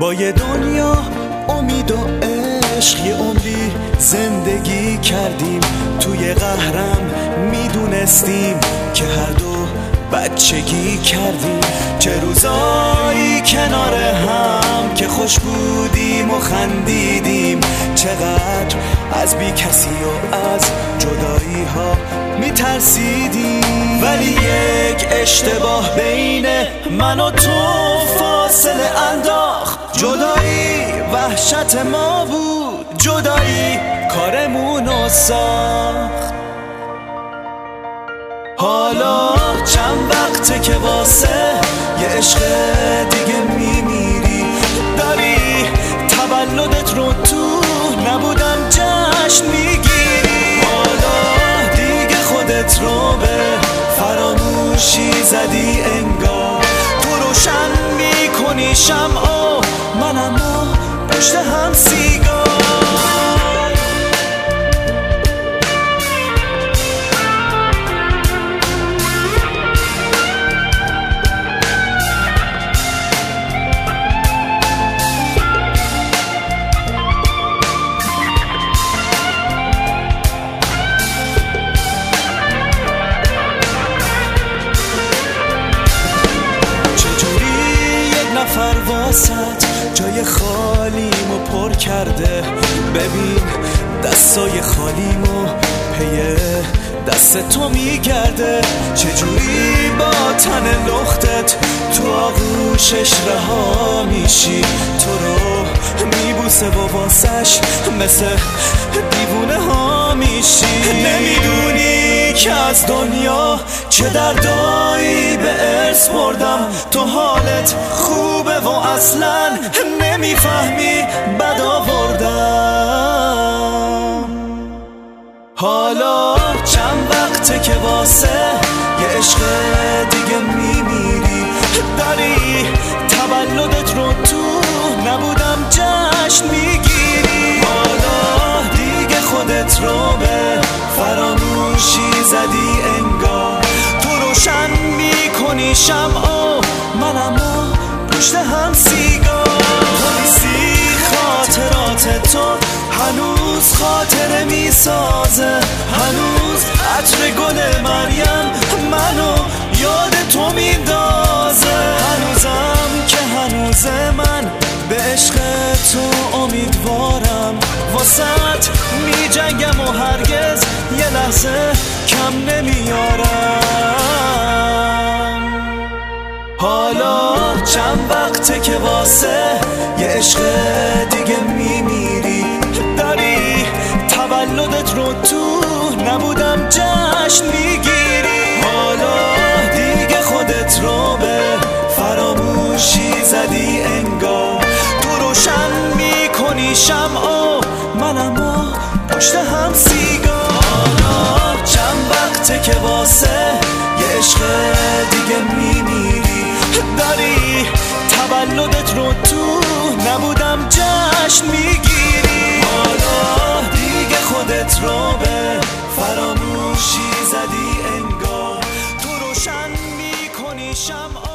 با یه دنیا امید و عشق یه عمری زندگی کردیم. توی قهرم میدونستیم که هر دو بچگی کردیم. چه روزایی کنار هم که خوش بودیم و خندیدیم. چقدر از بی کسی و از جدایی ها میترسیدیم. ولی یک اشتباه بین من و تو فاصله انداخت. جدایی وحشت ما بود، جدایی کارمونو ساخت. حالا چند وقته که واسه یه عشق دیگه میمیری. داری تولدت رو تو نبودم جشن میگیری. حالا دیگه خودت رو به فراموشی زدی انگار. تو روشن میکنی شمعو منم و پشت هم سیگار. جای خالیمو پر کرده. ببین دستای خالیمو پی دست تو میگرده. چجوری با تن لختت تو آغوشش رها میشی. تو رو میبوسه و واسش مثل دیوونه ها میشی. نمیدونی که از دنیا چه دردایی به ارث بردم. تو حالت خوبه و اصلا نمیفهمی بد آوردم. حالا چند وقته که واسه یه عشق دیگه میمیری. داری تولدت رو تو نبودم جشن میگیری. حالا دیگه خودت رو به فراموشی زدی انگار. تو روشن میکنی شمعو منم و پشت هم سیگار. تو نیستی خاطرات تو هنوز خاطره میسازه. هنوز عطر گل مریم منو یاد تو میندازه. هنوزم که هنوز من به عشق تو امیدوارم. واسط میجنگم و هرگز یه لحظه کم نمیارم. حالا چند وقته که واسه یه عشق دیگه میمیری. داری تولدت رو تو نبودم جشن میگیری. حالا دیگه خودت رو به فراموشی زدی انگار. تو روشن میکنی شمعو منم و پشت هم سیگار. حالا چند وقته که واسه یه عشق دیگه میمیری. داری تولدت رو تو نبودم جشن میگیری. حالا دیگه خودت رو به فراموشی زدی انگار. تو روشن میکنی شمع